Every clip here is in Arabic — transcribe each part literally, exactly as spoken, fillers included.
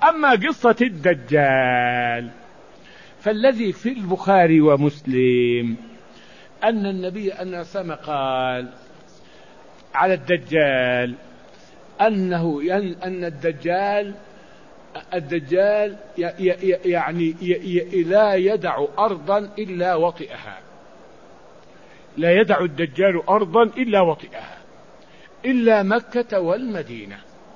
أما قصة الدجال فالذي في البخاري ومسلم أن النبي أن سمع قال على الدجال أنه أن الدجال الدجال يعني لا يدع أرضا إلا وطئها، لا يدع الدجال أرضا إلا وطئها إلا مكة والمدينة،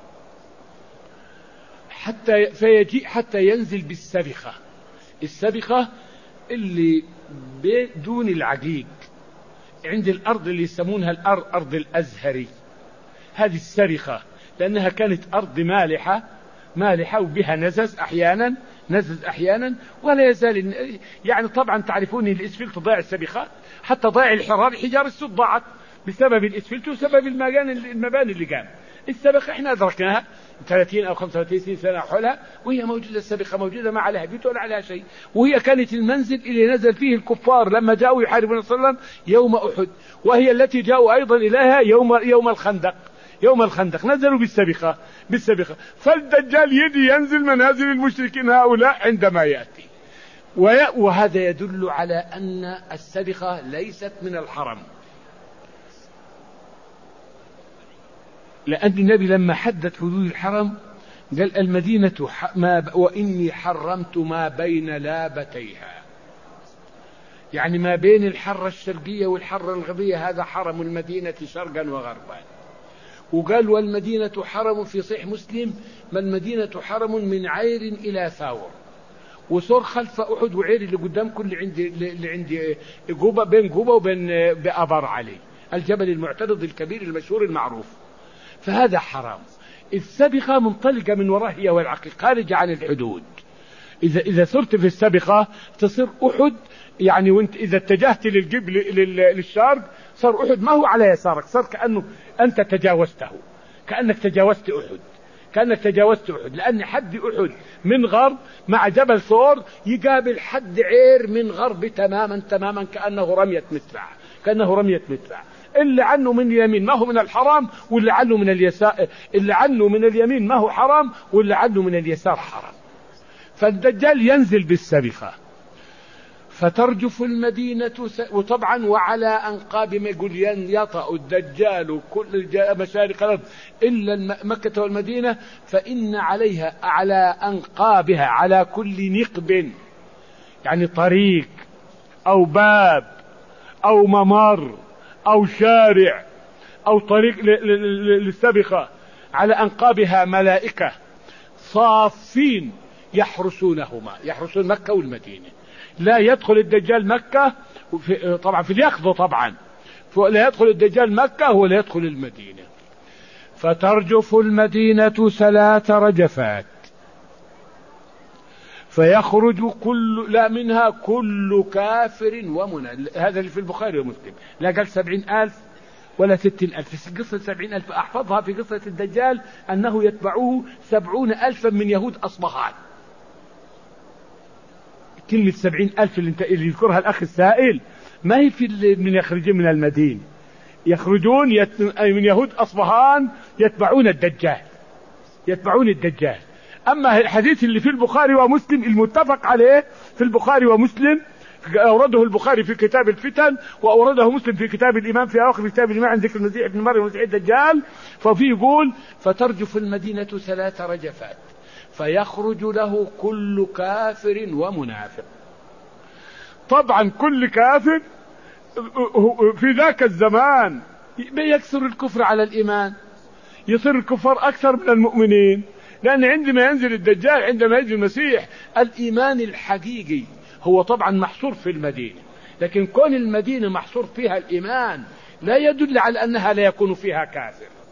حتى فيجيء حتى ينزل بالسبخة. السبخة اللي بدون العقيق عند الأرض اللي يسمونها الأرض أرض الأزهري، هذه السرخة لأنها كانت أرض مالحة مالحة وبها نزز أحيانا نزز أحيانا ولا يزال يعني. طبعا تعرفون الإسفلت ضاع السبخات، حتى ضاع الحرار، حجار السد ضاعت بسبب الإسفلت وسبب المباني اللي قام. السبخة احنا أدركناها ثلاثين أو خمسة وثلاثين سنة حولها وهي موجودة، السبخة موجودة ما عليها بيت ولا عليها شيء، وهي كانت المنزل اللي نزل فيه الكفار لما جاءوا يحاربون صلى الله عليه وسلم يوم أحد، وهي التي جاءوا أيضا إليها يوم يوم الخندق يوم الخندق نزلوا بالسبخة بالسبخة. فالدجال يدي ينزل منازل المشركين هؤلاء عندما يأتي، وهذا يدل على أن السبخة ليست من الحرم، لأن النبي لما حدد حدود الحرم قال المدينة ما وإني حرمت ما بين لابتيها، يعني ما بين الحرة الشرقية والحرة الغربية هذا حرم المدينة شرقا وغربا. وقال والمدينة حرم في صحيح مسلم ما المدينة حرم من عير إلى ثاور، وصور خلف أحد وعير اللي قدامكم اللي عند اللي عند جوبا بين جوبا وبين بأبار علي الجبل المعترض الكبير المشهور المعروف، فهذا حرام. السبخة منطلقة من وراء هي والعقيق خارجة عن الحدود. إذا إذا صرت في السبخة تصير أحد يعني، وانت إذا اتجهت للقبل للشرق صار أحد ما هو على يسارك، صار كأنه أنت تجاوزته، كأنك تجاوزت أحد كأنك تجاوزت أحد لأن حد أحد من غرب مع جبل ثور يقابل حد عير من غرب تماما تماما كأنه رمية مدفع كأنه رمية مدفع. اللي عنه من اليمين ما هو من الحرام، واللي عنه من اليسار اللي عنه من اليمين ما هو حرام، واللي عنه من اليسار حرام. فالدجال ينزل بالسبخة فترجف المدينة س... وطبعا وعلى أنقاب ما يقول يطأ الدجال كل مشارق الأرض إلا مكة والمدينة، فإن عليها على أنقابها على كل نقب يعني طريق أو باب أو ممر أو شارع أو طريق للسبخة على أنقابها ملائكة صافين يحرسونهما، يحرسون مكة والمدينة. لا يدخل الدجال مكة في طبعا في اليقظة طبعا، لا يدخل الدجال مكة ولا يدخل المدينة. فترجف المدينة ثلاث رجفات فيخرج كل لا منها كل كافر ومنى. هذا اللي في البخاري ومسلم، لا قال سبعين ألف ولا ستين ألف. في قصة سبعين ألف أحفظها في قصة الدجال أنه يتبعوه سبعون ألفا من يهود أصبهان. كلمة سبعين ألف اللي, اللي يذكرها الأخ السائل ما هي في من يخرجون من المدينة، يخرجون يت... من يهود أصبهان يتبعون الدجال يتبعون الدجال. أما الحديث اللي في البخاري ومسلم المتفق عليه في البخاري ومسلم أورده البخاري في كتاب الفتن وأورده مسلم في كتاب الإمام في آخر كتاب الإمام عن ذكر المسيح ابن مريم ومسيح الدجال، ففيه يقول فترجف المدينة ثلاث رجفات فيخرج له كل كافر ومنافق. طبعا كل كافر في ذاك الزمان يكثر الكفر على الإيمان، يصير الكفار أكثر من المؤمنين، لأن عندما ينزل الدجال عندما ينزل المسيح الإيمان الحقيقي هو طبعا محصور في المدينة، لكن كون المدينة محصور فيها الإيمان لا يدل على أنها لا يكون فيها كافر.